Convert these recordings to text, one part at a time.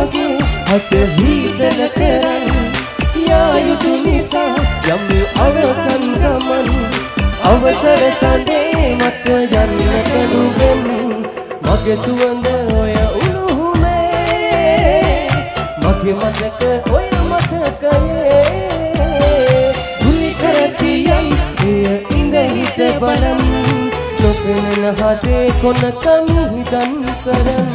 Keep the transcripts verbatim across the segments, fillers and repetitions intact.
මගේ හත හිතන කරන් යා යුතු නිසා යම් අවසන් ගමන් අවසර සඳේ මට යන්නට නුඹෙන් මගේ සුවඳ ඔය උණුහුමේ මගේ මතක ඔය මතකයේ ගුලි කරතියයි එය ඉඳ හිට බලන් නොපෙනෙන හදේ කොනකම් හිතන් සරන්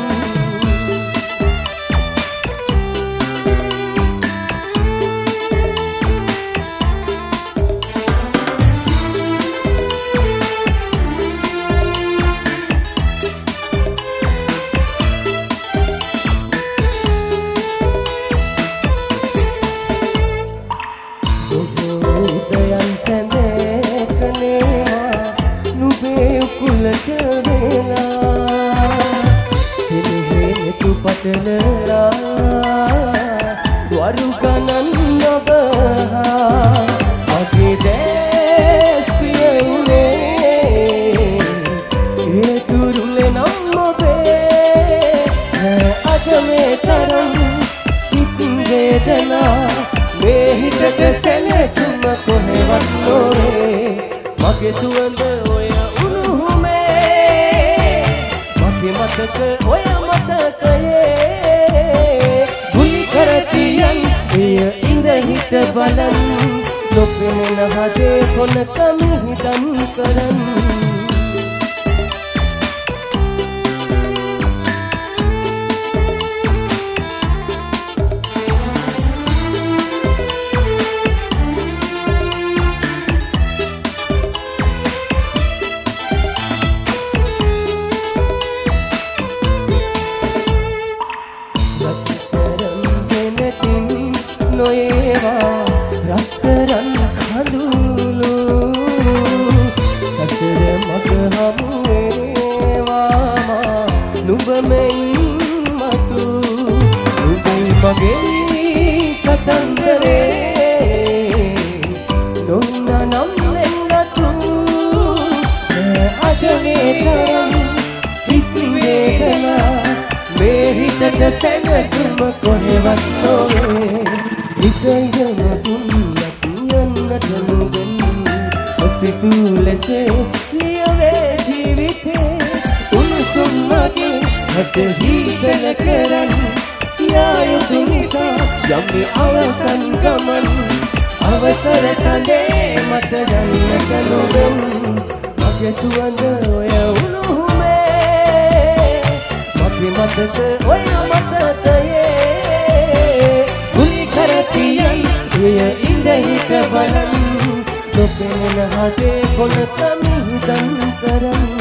Look in the heart, for the coming, done,